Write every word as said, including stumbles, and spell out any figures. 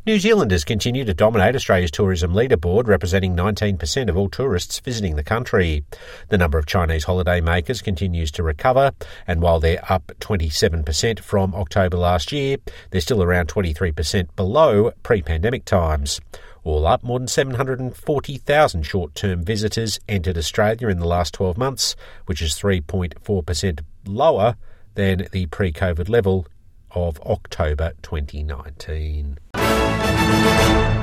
New Zealanders continue to dominate Australia's tourism leaderboard, representing nineteen percent of all tourists visiting the country. The number of Chinese holiday makers continues to recover, and while they're up twenty-seven percent from October last year, they're still around twenty-three percent below pre-pandemic times. All up, more than seven hundred forty thousand short-term visitors entered Australia in the last twelve months, which is three point four percent lower than the pre-COVID level of October twenty nineteen.